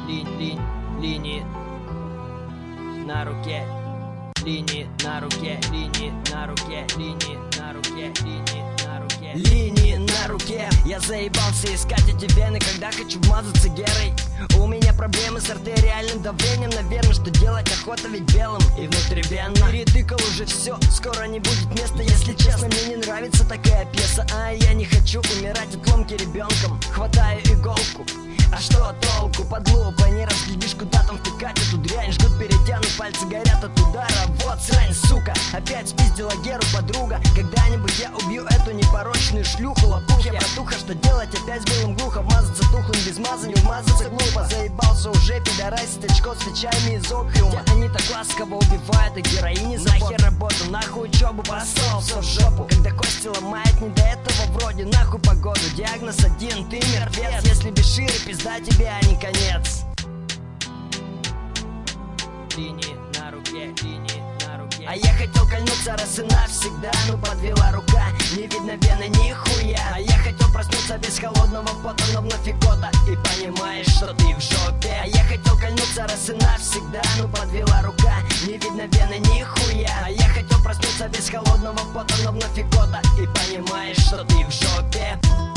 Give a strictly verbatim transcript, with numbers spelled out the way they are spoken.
Линь, линь, линии на руке, линии на руке, линии на руке, линии на руке, линии на руке, линии на руке. Я заебался искать эти вены, когда хочу вмазаться герой. У меня проблемы с артериальным давлением. Наверное, что делать, охота ведь белым и внутривенно. Перетыкал уже все, скоро не будет места. Если честно, мне не нравится такая пьеса. А я не хочу умирать от ломки ребенком. Хватаю иголку, а что толку? Под лупой не разглядишь, куда там втыкать эту дрянь. Жгут, перетяну, пальцы горят от удара. Вот срань, сука, опять спиздила Геру подруга. Когда-нибудь я убью эту непорочную шлюху. Лопух я, братуха, что делать? Опять с белым глухо. Вмазаться тухлым без маза, не вмазаться глупо. Заебался уже пидорасить очко с свечами из опиума. Где они так ласково убивают, а героини нахер работу, нахуй учебу, послал все в жопу. Когда кости ломает, не до этого вроде. Нахуй погоду, диагноз один, ты мертвец. Если без шире, пизда тебе, а не конец. Линии на руке, линии на руке. А я хотел кольнуться раз и навсегда, но подвела рука, не видно вены нихуя. А я хотел проснуться без холодного пота, но вновь икота, и понимаешь, что ты в жопе. А я хотел кольнуться раз и навсегда, но подвела рука, не видно вены нихуя. А я хотел проснуться без холодного пота, но вновь икота, и понимаешь, что ты в жопе.